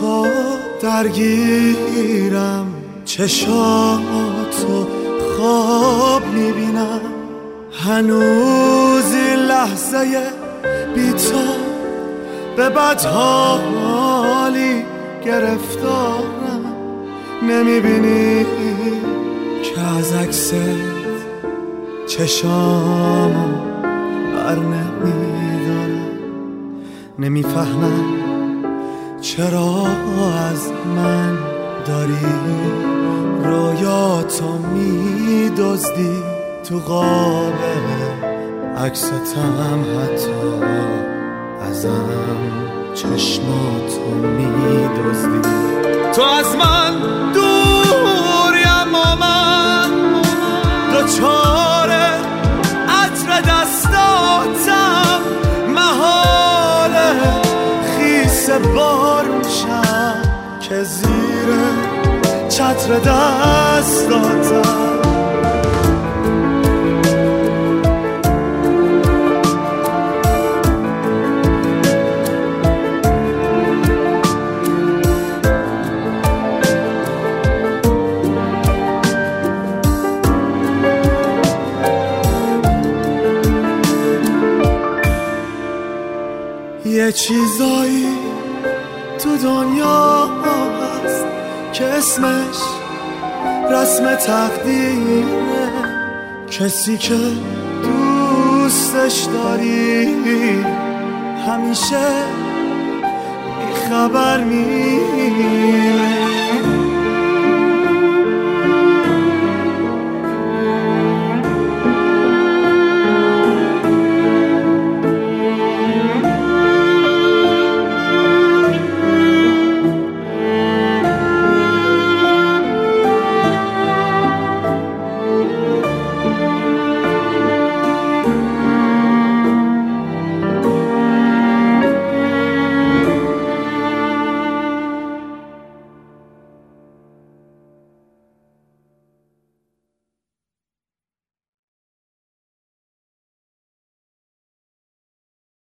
تو درگیرم، چشاتو خواب میبینم، هنوز این لحظه بی تو به بدحالی گرفتارم. نمیبینی که از عکست چشامو بر نمیدارم. نمیفهمم چرا از من داری رویاتو میدزدی، تو قاب عکستم حتی ازم چشماتو میدزدی. تو از من دوری اما من دوچار عطر دستاتم، محاله خیس بارون شم که زیر چتر دستاتم. یه چیزایی تو دنیا هست که اسمش رسم تقدیره. کسی که دوستش داری همیشه بیخبر میره.